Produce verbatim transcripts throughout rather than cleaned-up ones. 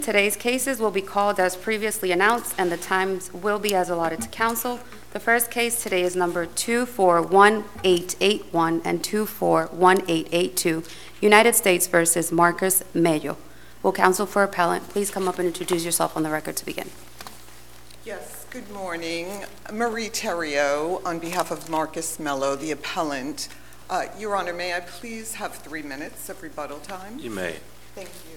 Today's cases will be called as previously announced, and the times will be as allotted to counsel. The first case today is number two four one eight eight one and two four one eight eight two, United States versus Marcus Mello. Will counsel for appellant please come up and introduce yourself on the record to begin? Yes, good morning. Marie Theriault on behalf of Marcus Mello, the appellant. Uh, Your Honor, may I please have three minutes of rebuttal time? You may. Thank you.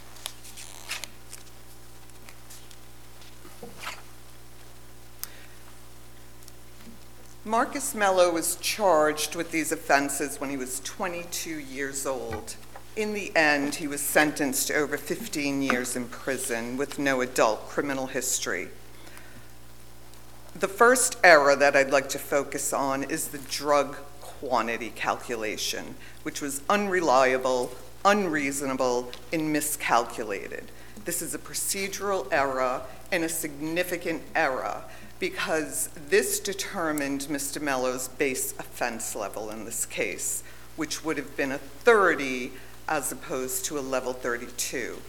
Marcus Mello was charged with these offenses when he was twenty-two years old. In the end, he was sentenced to over fifteen years in prison with no adult criminal history. The first error that I'd like to focus on is the drug quantity calculation, which was unreliable, unreasonable, and miscalculated. This is a procedural error and a significant error because this determined Mister Mello's base offense level in this case, which would have been a thirty as opposed to a level thirty-two.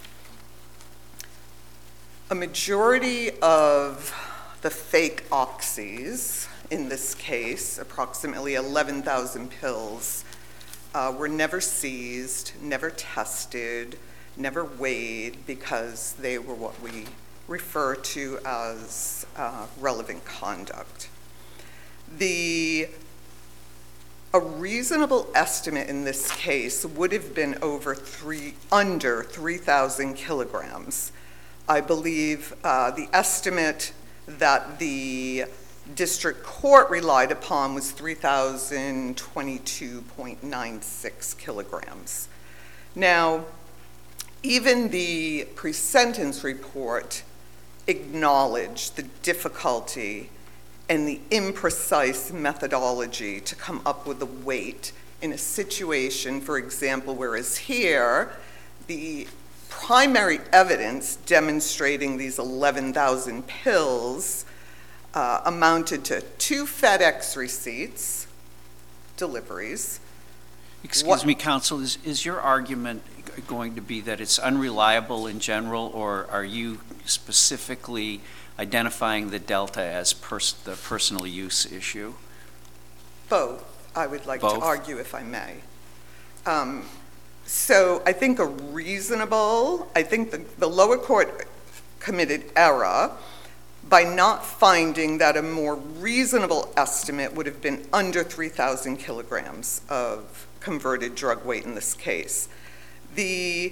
A majority of the fake oxys in this case, approximately eleven thousand pills, uh, were never seized, never tested, never weighed because they were what we refer to as uh, relevant conduct. The A reasonable estimate in this case would have been over three, under three thousand kilograms. I believe uh, the estimate that the district court relied upon was three thousand twenty-two point nine six kilograms. Now, even the pre-sentence report acknowledged the difficulty and the imprecise methodology to come up with the weight in a situation, for example, whereas here, the primary evidence demonstrating these eleven thousand pills uh, amounted to two FedEx receipts, deliveries. Excuse what, me, counsel, is, is your argument going to be that it's unreliable in general, or are you specifically identifying the delta as pers the personal use issue? Both, I would like Both? to argue, if I may. Um, so I think a reasonable, I think the, the lower court committed error by not finding that a more reasonable estimate would have been under three thousand kilograms of converted drug weight in this case. The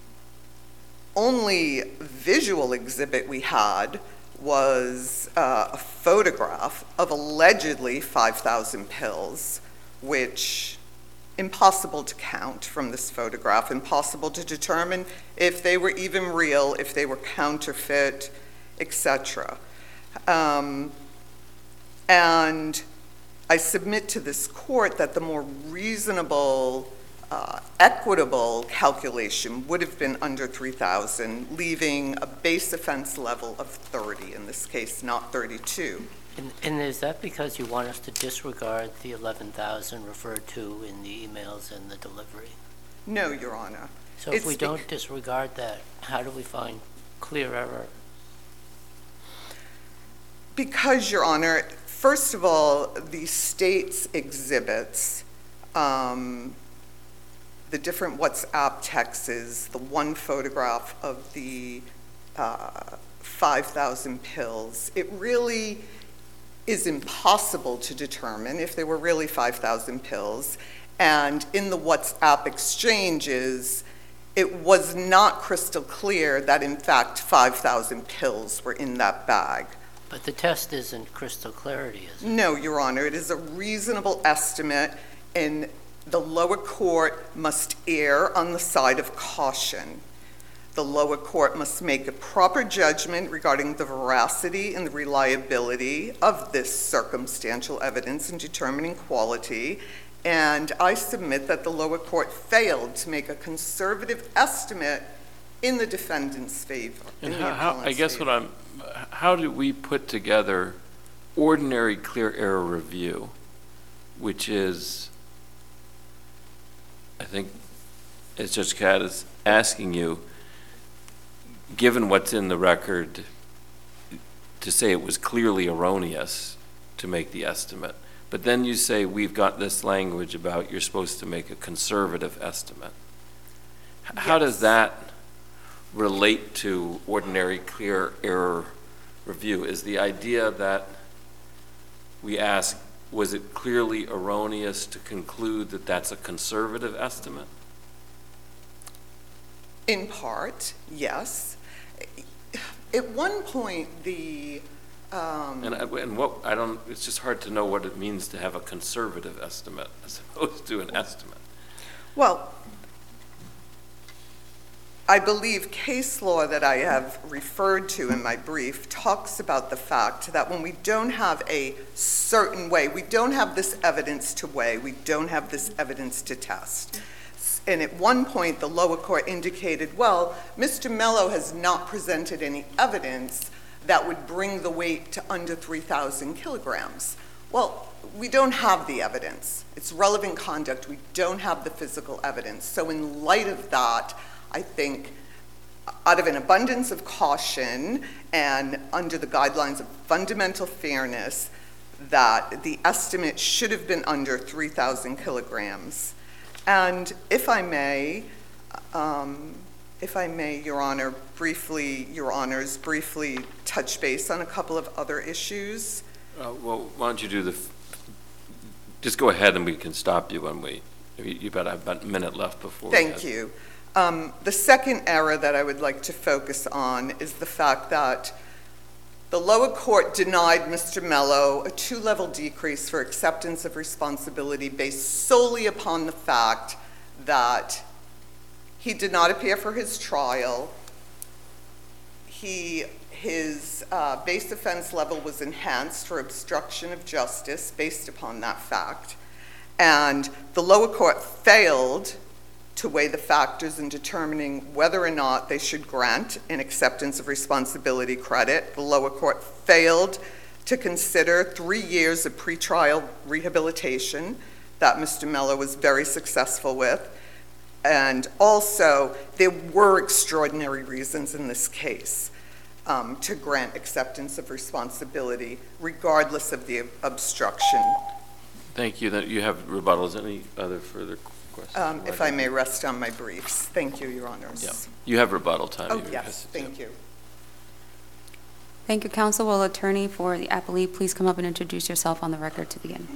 only visual exhibit we had was uh, a photograph of allegedly five thousand pills, which impossible to count from this photograph, impossible to determine if they were even real, if they were counterfeit, et cetera. Um, and I submit to this court that the more reasonable, uh, equitable calculation would have been under three thousand, leaving a base offense level of thirty, in this case, not thirty-two. And, and is that because you want us to disregard the eleven thousand referred to in the emails and the delivery? No, Your Honor. So if It's we don't disregard that, how do we find clear error? Because, Your Honor, first of all, the state's exhibits, um, the different WhatsApp texts, the one photograph of the uh, five thousand pills, it really is impossible to determine if they were really five thousand pills. And in the WhatsApp exchanges, it was not crystal clear that, in fact, five thousand pills were in that bag. But the test isn't crystal clarity, is it? No, Your Honor, it is a reasonable estimate, and the lower court must err on the side of caution. The lower court must make a proper judgment regarding the veracity and the reliability of this circumstantial evidence in determining quality, and I submit that the lower court failed to make a conservative estimate in the defendant's favor. And how, how, I guess favor. what I'm, how do we put together ordinary clear error review, which is, I think, as Judge Catt is asking you, given what's in the record, to say it was clearly erroneous to make the estimate. But then you say we've got this language about you're supposed to make a conservative estimate. H- How does Yes. that relate to ordinary clear error review? Is the idea that we ask, was it clearly erroneous to conclude that that's a conservative estimate? In part, yes. At one point, the, um, And, I- and what, I don't, it's just hard to know what it means to have a conservative estimate as opposed to an estimate. well, I believe case law that I have referred to in my brief talks about the fact that when we don't have a certain way, we don't have this evidence to weigh, we don't have this evidence to test. And at one point, the lower court indicated, well, Mister Mello has not presented any evidence that would bring the weight to under three thousand kilograms. Well, we don't have the evidence. It's relevant conduct. We don't have the physical evidence. So in light of that, I think out of an abundance of caution and under the guidelines of fundamental fairness, that the estimate should have been under three thousand kilograms. And if I may, um, if I may, Your Honor, briefly, Your Honors, briefly touch base on a couple of other issues. Uh, well, why don't you do the, f- just go ahead and we can stop you when we, you you better have about a minute left before. we Thank have- you. Um, the second error that I would like to focus on is the fact that the lower court denied Mister Mello a two-level decrease for acceptance of responsibility based solely upon the fact that he did not appear for his trial. He, his uh, base offense level was enhanced for obstruction of justice based upon that fact. And the lower court failed to weigh the factors in determining whether or not they should grant an acceptance of responsibility credit. The lower court failed to consider three years of pretrial rehabilitation that Mister Mello was very successful with. And also, there were extraordinary reasons in this case um, to grant acceptance of responsibility, regardless of the obstruction. Thank you. That you have rebuttals. Any other further questions? Um, if I may rest on my briefs. Thank you, Your Honors. Yeah. You have rebuttal time. Oh, You yes, has- thank you. Thank you, counsel. Will attorney for the appellee please come up and introduce yourself on the record to begin?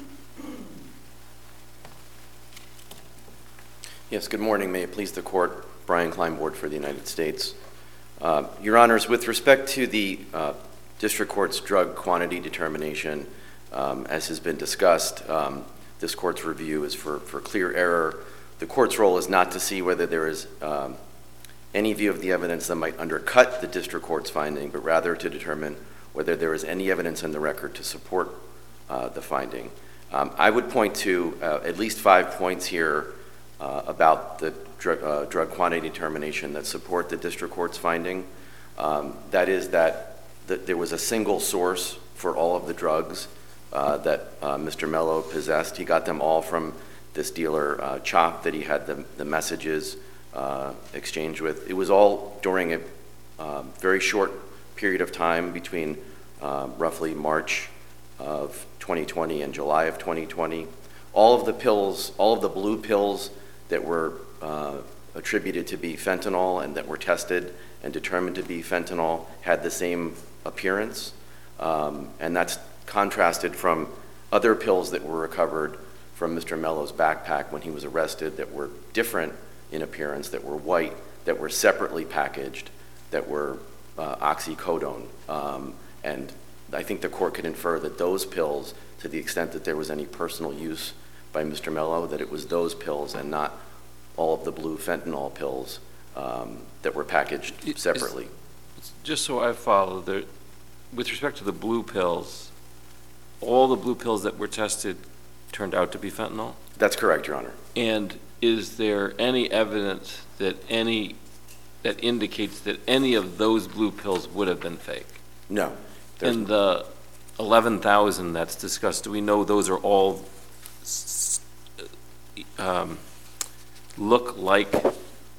Yes, good morning. May it please the court. Brian Kleinbord for the United States. Uh, Your Honors, with respect to the uh, district court's drug quantity determination, um, as has been discussed, um, this court's review is for, for clear error. The court's role is not to see whether there is um, any view of the evidence that might undercut the district court's finding, but rather to determine whether there is any evidence in the record to support uh, the finding. Um, I would point to uh, at least five points here uh, about the drug, uh, drug quantity determination that support the district court's finding. Um, that is that th- there was a single source for all of the drugs uh, that uh, Mister Mello possessed. He got them all from this dealer, uh, Chop, that he had the, the messages uh, exchanged with. It was all during a uh, very short period of time between uh, roughly March of twenty twenty and July of twenty twenty. All of the pills, all of the blue pills that were uh, attributed to be fentanyl and that were tested and determined to be fentanyl had the same appearance. Um, and that's contrasted from other pills that were recovered from Mister Mello's backpack when he was arrested that were different in appearance, that were white, that were separately packaged, that were uh, oxycodone. Um, and I think the court could infer that those pills, to the extent that there was any personal use by Mister Mello, that it was those pills and not all of the blue fentanyl pills um, that were packaged Is- separately. Just so I follow, there, with respect to the blue pills, all the blue pills that were tested turned out to be fentanyl? That's correct, Your Honor. And is there any evidence that any, that indicates that any of those blue pills would have been fake? No. There's- In the eleven thousand that's discussed, do we know those are all s- um, look like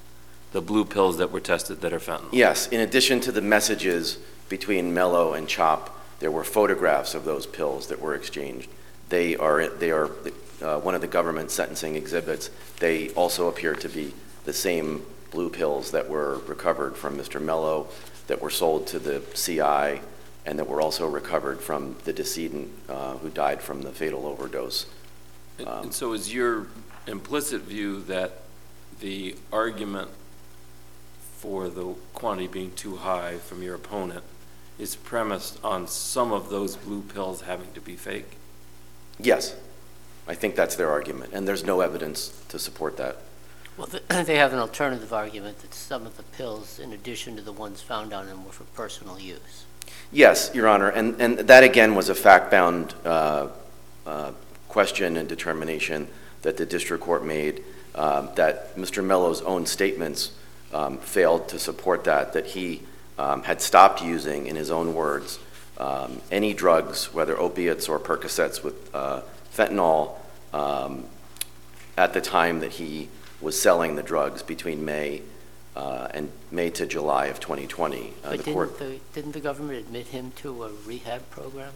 the blue pills that were tested that are fentanyl? Yes, in addition to the messages between Mello and Chop, there were photographs of those pills that were exchanged. They are, they are uh, one of the government sentencing exhibits. They also appear to be the same blue pills that were recovered from Mister Mello, that were sold to the C I, and that were also recovered from the decedent uh, who died from the fatal overdose. And- Um, And so is your implicit view that the argument for the quantity being too high from your opponent is premised on some of those blue pills having to be fake? Yes, I think that's their argument, and there's no evidence to support that. Well, th- they have an alternative argument that some of the pills, in addition to the ones found on him, were for personal use. Yes, Your Honor, and, and that again was a fact-bound uh, uh, question and determination that the district court made, um, that Mister Mello's own statements um, failed to support that, that he um, had stopped using, in his own words, um, any drugs, whether opiates or Percocets with uh, fentanyl, um, at the time that he was selling the drugs between May uh, and May to July of twenty twenty. Uh, But the court, didn't the, didn't the government admit him to a rehab program?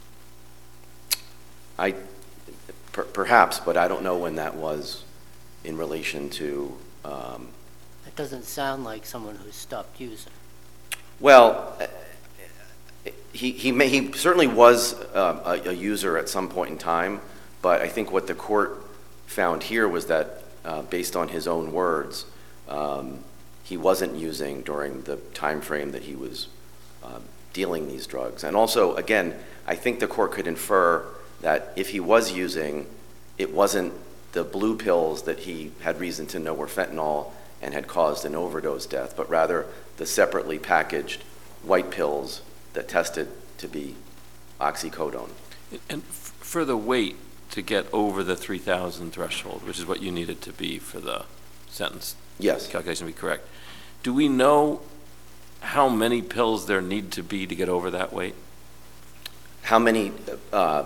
I, per- perhaps, but I don't know when that was in relation to, um, That doesn't sound like someone who's stopped using. well, uh, he, he may, he certainly was uh, a, a user at some point in time, but I think what the court found here was that, uh, based on his own words, um, he wasn't using during the time frame that he was uh, dealing these drugs. And also, again, I think the court could infer that if he was using, it wasn't the blue pills that he had reason to know were fentanyl and had caused an overdose death, but rather the separately packaged white pills that tested to be oxycodone. And f- for the weight to get over the three thousand threshold, which is what you needed to be for the sentence Yes. calculation to be correct, do we know how many pills there need to be to get over that weight? How many, uh,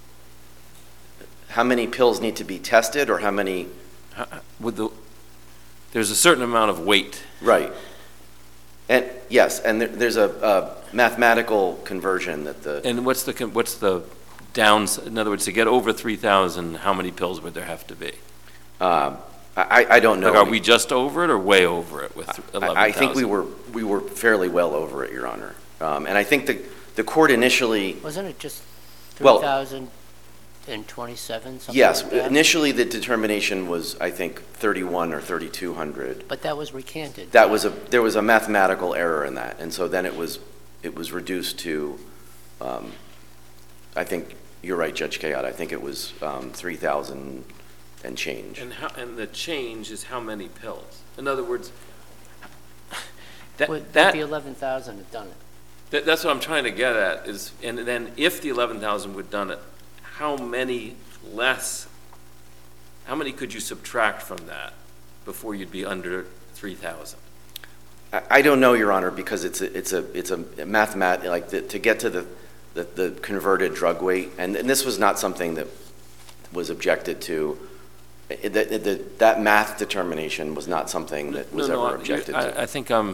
how many pills need to be tested, or how many? How- With the, there's a certain amount of weight. Right. And yes, and there, there's a, a mathematical conversion that the And what's the, con- what's the downs, in other words, to get over three thousand, how many pills would there have to be? um, I, I don't know. Like, are we just over it or way over it with eleven thousand? I, I think we were we were fairly well over it, Your Honor. Um, and I think the the court initially, Wasn't it just Well- three thousand twenty-seven, something yes, like that? initially the determination was, I think, thirty-one or thirty-two hundred. But that was recanted. That was a, there was a mathematical error in that, and so then it was, it was reduced to, um, I think, you're right, Judge Kayat, I think it was um, three thousand and change. And how, and the change is how many pills? In other words, that, Would that, the eleven thousand have done it? that- that's what I'm trying to get at is, and then if the eleven thousand would done it, how many less, how many could you subtract from that before you'd be under three thousand? I, I don't know, Your Honor, because it's a, it's a, it's a mathemat, like, the, to get to the, the, the converted drug weight, and, and this was not something that was objected to. It- the- the- that math determination was not something that was No, no, ever I- objected I, to. I think I'm,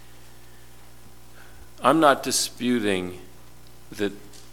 I'm not disputing that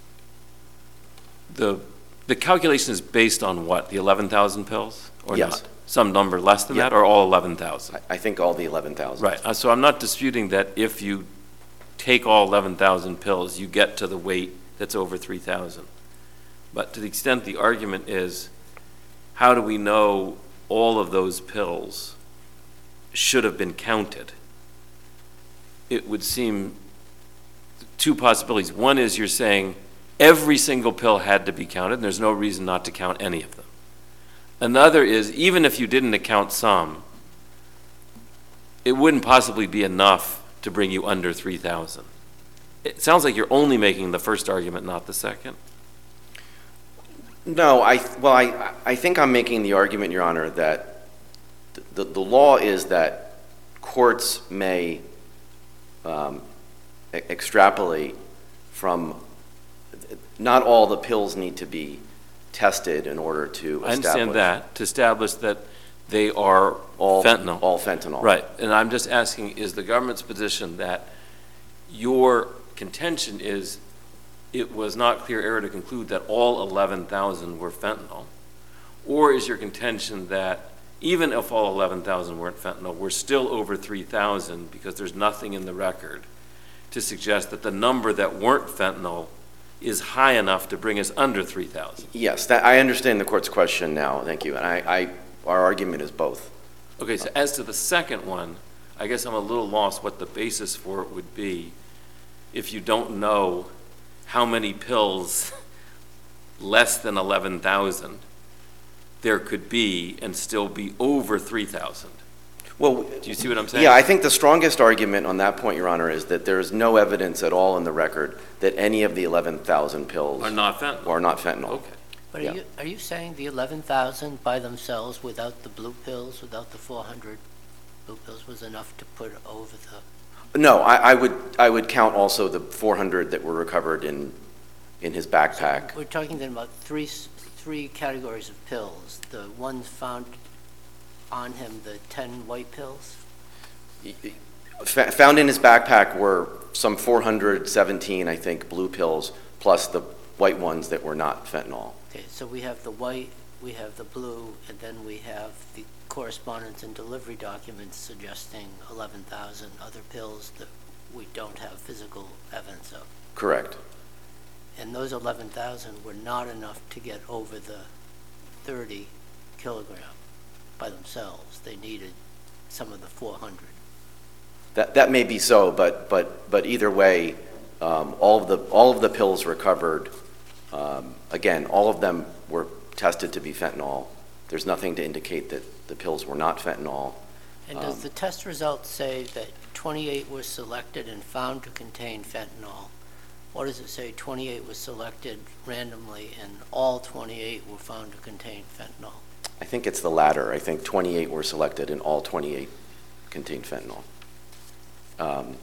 the, the calculation is based on what, the eleven thousand pills or Yes. not? Some number less than Yeah. that or all eleven thousand? I, I think all the eleven thousand. Right, uh, so I'm not disputing that if you take all eleven thousand pills, you get to the weight that's over three thousand. But to the extent the argument is, how do we know all of those pills should have been counted? It would seem two possibilities. One is you're saying every single pill had to be counted, and there's no reason not to count any of them. Another is, even if you didn't account some, it wouldn't possibly be enough to bring you under three thousand. It sounds like you're only making the first argument, not the second. No, I, well, I, I think I'm making the argument, Your Honor, that the, the law is that courts may um, e- extrapolate from, not all the pills need to be tested in order to I establish. understand that, to establish that they are All fentanyl. All fentanyl. Right, and I'm just asking, is the government's position that your contention is it was not clear error to conclude that all eleven thousand were fentanyl? Or is your contention that even if all eleven thousand weren't fentanyl, we're still over three thousand because there's nothing in the record to suggest that the number that weren't fentanyl is high enough to bring us under three thousand? Yes, that, I understand the court's question now, thank you. And I, I, our argument is both. Okay, so as to the second one, I guess I'm a little lost what the basis for it would be if you don't know how many pills less than eleven thousand there could be and still be over three thousand. Well, Do you see what I'm saying? yeah, I think the strongest argument on that point, Your Honor, is that there is no evidence at all in the record that any of the eleven thousand pills Are not fentanyl? are not fentanyl. Okay. But Yeah. are you, are you saying the eleven thousand by themselves, without the blue pills, without the four hundred blue pills, was enough to put over the? No, I, I would, I would count also the four hundred that were recovered in, in his backpack. We're talking then about three, s- three categories of pills. The ones found on him, the ten white pills? Fa- Found in his backpack were some four hundred seventeen, I think, blue pills, plus the white ones that were not fentanyl. Okay, so we have the white, we have the blue, and then we have the correspondence and delivery documents suggesting eleven thousand other pills that we don't have physical evidence of. Correct. And those eleven thousand were not enough to get over the thirty kilogram by themselves. They needed some of the four hundred. That, that may be so, but, but, but either way, um, all of the, all of the pills recovered, um, again, all of them were tested to be fentanyl. There's nothing to indicate that the pills were not fentanyl. And does Um, the test results say that twenty-eight were selected and found to contain fentanyl? Or does it say twenty-eight was selected randomly and all twenty-eight were found to contain fentanyl? I think it's the latter. I think twenty-eight were selected and all twenty-eight contained fentanyl. Um,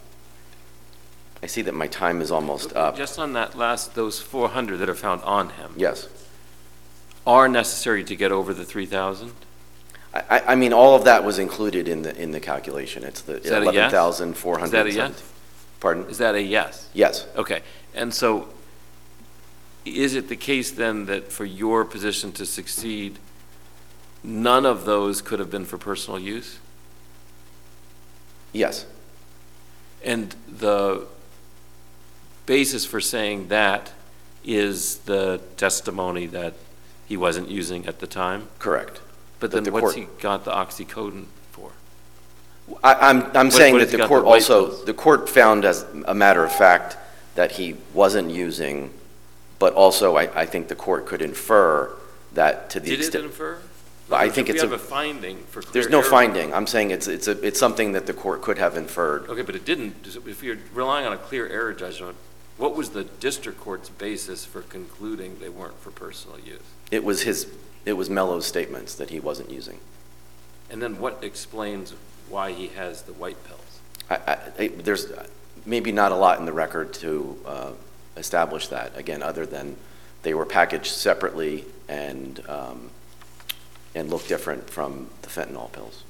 I see that my time is almost up. Just on that last, those four hundred that are found on him Yes. are necessary to get over the three thousand? I, I- I mean, all of that was included in the, in the calculation. It's the Is that a yes? eleven thousand four hundred. Is that a yes? Pardon? Is that a yes? Yes. Okay, and so is it the case then that for your position to succeed, none of those could have been for personal use? Yes. And the basis for saying that is the testimony that he wasn't using at the time? Correct. But That then the what's court- he got the oxycodone for? I, I'm, I'm What- saying what that has he the got court the white also, pills? the court found as a matter of fact that he wasn't using, but also I, I think the court could infer that to the Did it extent. infer? I think If it's we a- have a finding for clear There's no error- finding. I'm saying it's, it's a, it's something that the court could have inferred. Okay, but it didn't. If you're relying on a clear error judgment, what was the district court's basis for concluding they weren't for personal use? It was his, it was Mello's statements that he wasn't using. And then what explains why he has the white pills? I, I, I- there's maybe not a lot in the record to uh, establish that, again, other than they were packaged separately and, um, and look different from the fentanyl pills.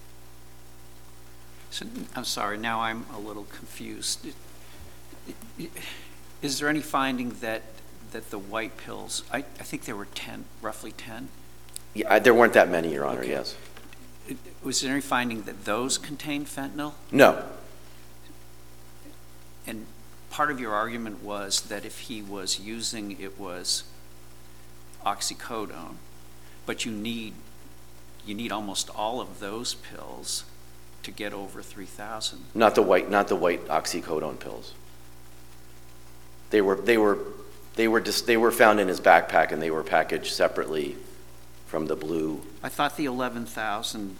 So, I'm sorry, now I'm a little confused. Is there any finding that, that the white pills, I, I think there were ten, roughly ten? Yeah, I- there weren't that many, Your Honor, Okay. yes. Was there any finding that those contained fentanyl? No, And part of your argument was that if he was using, it was oxycodone, but you need, you need almost all of those pills to get over three thousand. not the white, not the white oxycodone pills. They were, they were, they were just, they were found in his backpack and they were packaged separately from the blue. I thought the eleven thousand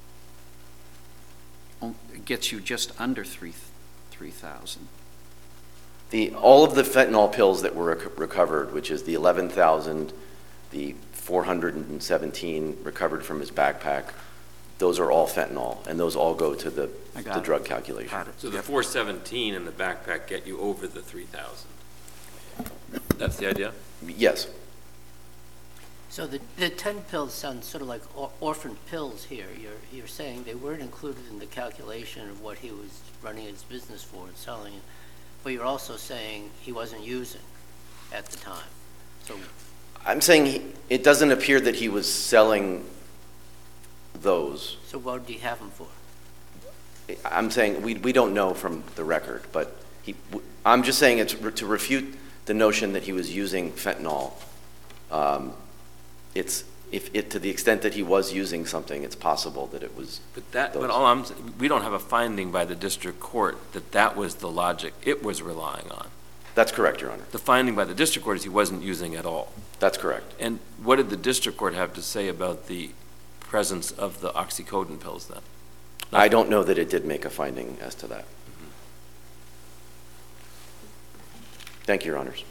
gets you just under three, three thousand. The, all of the fentanyl pills that were rec- recovered, which is the eleven thousand, the four hundred seventeen recovered from his backpack, those are all fentanyl, and those all go to the, I got the it. drug calculation. Got it. So the Yep. four seventeen in the backpack get you over the three thousand. That's the idea? Yes, So the, the ten pills sound sort of like or- orphan pills here. You're, you're saying they weren't included in the calculation of what he was running his business for and selling it, but you're also saying he wasn't using at the time. So I'm saying he, it doesn't appear that he was selling those. So what did he have them for? I'm saying we, we don't know from the record, but he, I'm just saying it's to refute the notion that he was using fentanyl. Um, it's if it to the extent that he was using something, it's possible that it was. But that, those. but all I'm, we don't have a finding by the district court that that was the logic it was relying on. That's correct, Your Honor. The finding by the district court is he wasn't using at all. That's correct. And what did the district court have to say about the presence of the oxycodone pills then? I don't know that it did make a finding as to that. Mm-hmm. Thank you, Your Honors.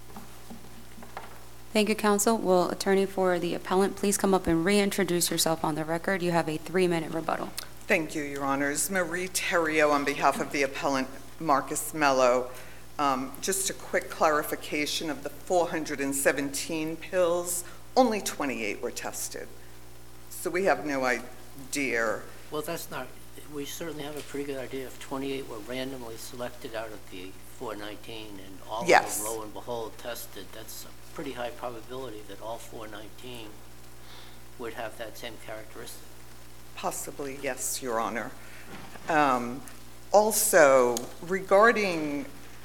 Thank you, counsel. Will attorney for the appellant please come up and reintroduce yourself on the record? You have a three-minute rebuttal. Thank you, Your Honors. Marie Theriault on behalf of the appellant Marcus Mello. Um, just a quick clarification of the four hundred seventeen pills, only twenty-eight were tested. So we have no idea. Well, that's not, we certainly have a pretty good idea if twenty-eight were randomly selected out of the four nineteen and all Yes. of them, lo and behold, tested. That's a pretty high probability that all four nineteen would have that same characteristic. Possibly, yes, Your Honor. Um, also, regarding,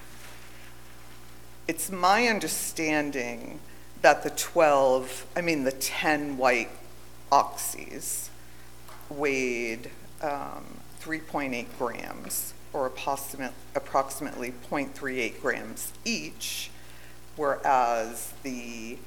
it's my understanding that the twelve, I mean the ten white oxys weighed um, three point eight grams, or approximate, approximately zero point three eight grams each, whereas the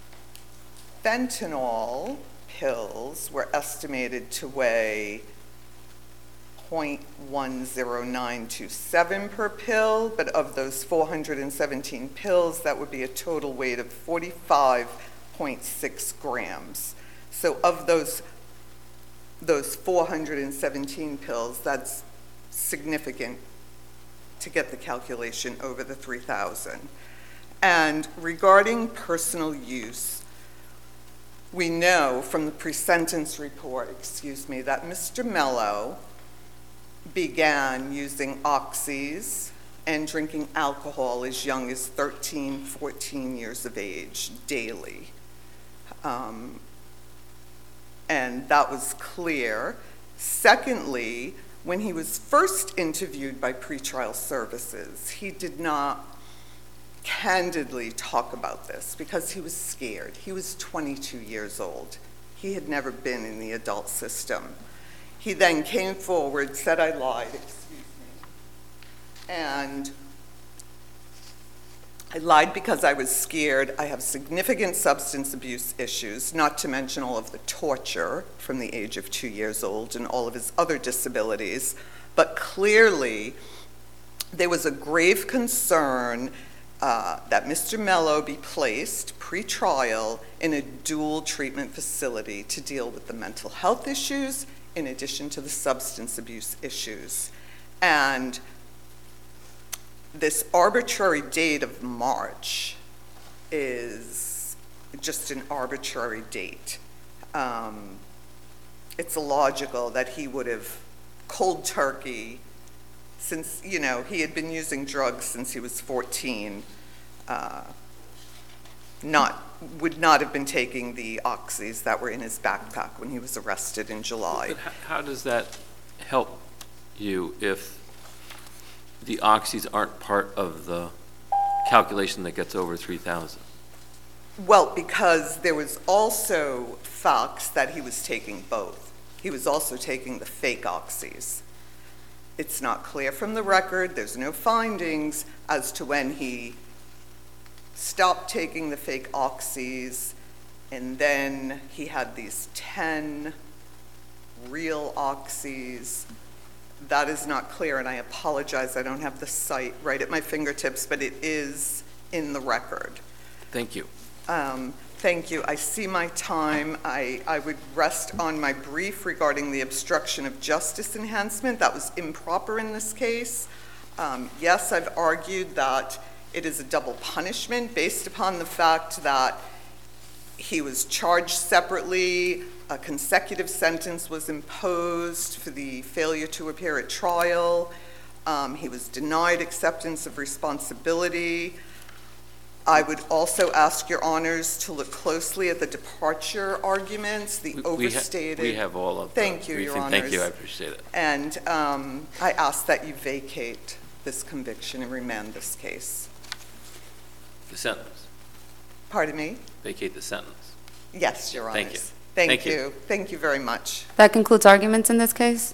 fentanyl pills were estimated to weigh zero point one zero nine two seven per pill, but of those four hundred seventeen pills, that would be a total weight of forty-five point six grams. So of those, those four hundred seventeen pills, that's significant to get the calculation over the three thousand. And regarding personal use, we know from the pre-sentence report, excuse me, that Mister Mello began using oxys and drinking alcohol as young as thirteen, fourteen years of age daily. Um, and that was clear. Secondly, when he was first interviewed by pretrial services, he did not candidly talk about this because he was scared. He was twenty-two years old. He had never been in the adult system. He then came forward, said I lied, excuse me, and I lied because I was scared. I have significant substance abuse issues, not to mention all of the torture from the age of two years old and all of his other disabilities. But clearly, there was a grave concern uh, that Mister Mello be placed pre-trial in a dual treatment facility to deal with the mental health issues in addition to the substance abuse issues. And this arbitrary date of March is just an arbitrary date. Um, it's illogical that he would have cold turkey, since, you know, he had been using drugs since he was fourteen, uh, not, would not have been taking the oxys that were in his backpack when he was arrested in July. But how, how does that help you if the oxys aren't part of the calculation that gets over three thousand? Well, because there was also facts that he was taking both. He was also taking the fake oxys. It's not clear from the record, there's no findings as to when he stopped taking the fake oxys, and then he had these ten real oxys. That is not clear, and I apologize, I don't have the site right at my fingertips, but it is in the record. Thank you. Um, thank you. I see my time. I, I would rest on my brief regarding the obstruction of justice enhancement. That was improper in this case. Um, yes, I've argued that it is a double punishment based upon the fact that He was charged separately. A consecutive sentence was imposed for the failure to appear at trial. Um, He was denied acceptance of responsibility. I would also ask your honors to look closely at the departure arguments, the We- we ha- overstated. We have all of the Thank you, Your briefing. Thank you, I Honors. appreciate it. And um, I ask that you vacate this conviction and remand this case. The sentence, Pardon me? vacate the sentence. Yes, Your Honors. Thank you. Thank Thank you. you. Thank you very much. That concludes arguments in this case.